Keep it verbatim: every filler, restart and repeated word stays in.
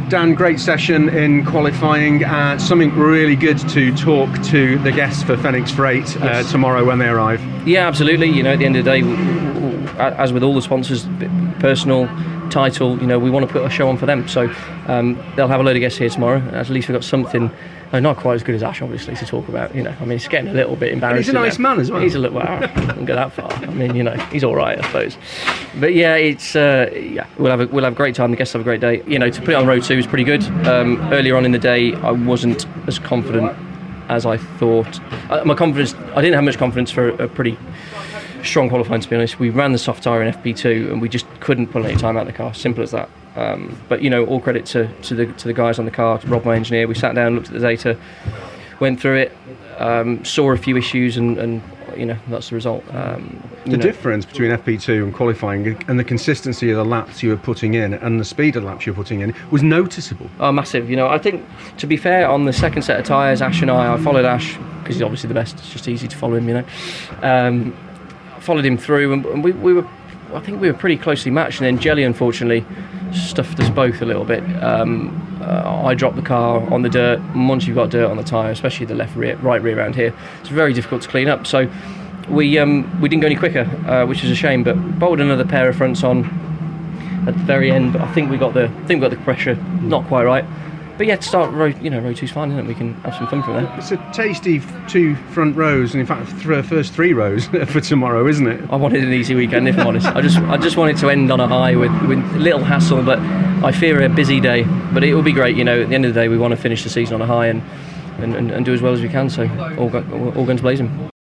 Dan, great session in qualifying. Uh, something really good to talk to the guests for Phoenix Freight uh, yes. tomorrow when they arrive. Yeah, absolutely. You know, at the end of the day, as with all the sponsors, personal, title, you know, we want to put a show on for them. So um, they'll have a load of guests here tomorrow. At least we've got something. No, not quite as good as Ash, obviously, to talk about. You know, I mean, it's getting a little bit embarrassing. And he's a nice now. man as well. He's a little. Well, I wouldn't go that far. I mean, you know, he's all right, I suppose. But yeah, it's uh, yeah, we'll have a, we'll have a great time. The guests have a great day. You know, to put it on road two was pretty good. Um, earlier on in the day, I wasn't as confident as I thought. Uh, my confidence, I didn't have much confidence for a, a pretty strong qualifying, to be honest. We ran the soft tyre in F P two and we just couldn't pull any time out of the car. Simple as that. Um, but you know, all credit to, to the to the guys on the car, to Rob, my engineer. We sat down, looked at the data, went through it, um, saw a few issues, and, and you know, that's the result. Um, the know. difference between F P two and qualifying and the consistency of the laps you were putting in and the speed of the laps you were putting in was noticeable. Oh, massive. You know, I think, to be fair, on the second set of tyres, Ash and I, I followed Ash because he's obviously the best. It's just easy to follow him, you know. Um, followed him through, and, and we, we were, I think we were pretty closely matched. And then Jelly, unfortunately, stuffed us both a little bit. Um, uh, I dropped the car on the dirt. And once you've got dirt on the tyre, especially the left rear, right rear around here, it's very difficult to clean up. So we um, we didn't go any quicker, uh, which is a shame. But bolted another pair of fronts on at the very end. But I think we got the I think we got the pressure not quite right. But yeah, to start road, you know, road two's fine, isn't it? We can have some fun from there. It's a tasty two front rows, and in fact, th- first three rows for tomorrow, isn't it? I wanted an easy weekend, if I'm honest. I just, I just wanted to end on a high with, with little hassle, but I fear a busy day. But it will be great, you know. At the end of the day, we want to finish the season on a high and, and, and, and do as well as we can. So all, all guns blazing.